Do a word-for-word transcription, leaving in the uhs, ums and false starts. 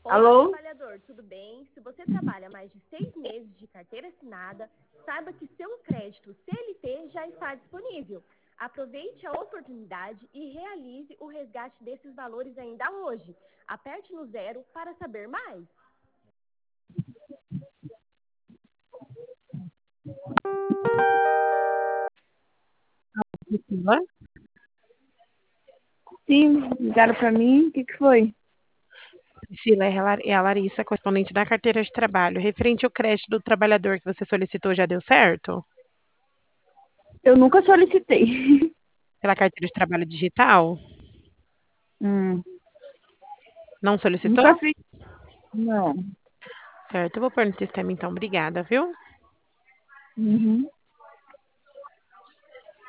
Olá, Alô? trabalhador, tudo bem? Se você trabalha mais de seis meses de carteira assinada, saiba que seu crédito C L T já está disponível. Aproveite a oportunidade e realize o resgate desses valores ainda hoje. Aperte no zero para saber mais. Priscila? Sim, ligaram pra mim. O que, que foi? Priscila, é a Lar- é a Larissa, correspondente da carteira de trabalho. Referente ao crédito do trabalhador que você solicitou, já deu certo? Eu nunca solicitei. Pela carteira de trabalho digital? Hum, Não solicitou? nunca fiz. Não. Certo, eu vou pôr no sistema então. Obrigada, viu? Uhum.